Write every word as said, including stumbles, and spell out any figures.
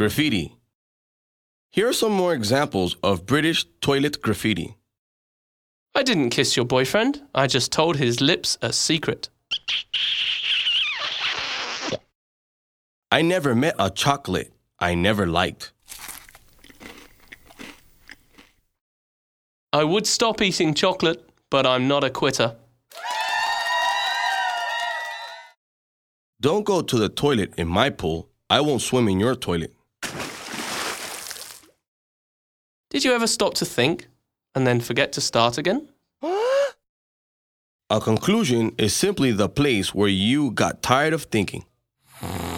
Graffiti. Here are some more examples of British toilet graffiti. I didn't kiss your boyfriend. I just told his lips a secret. I never met a chocolate I never liked. I would stop eating chocolate, but I'm not a quitter. Don't go to the toilet in my pool. I won't swim in your toilet. Did you ever stop to think and then forget to start again? A conclusion is simply the place where you got tired of thinking.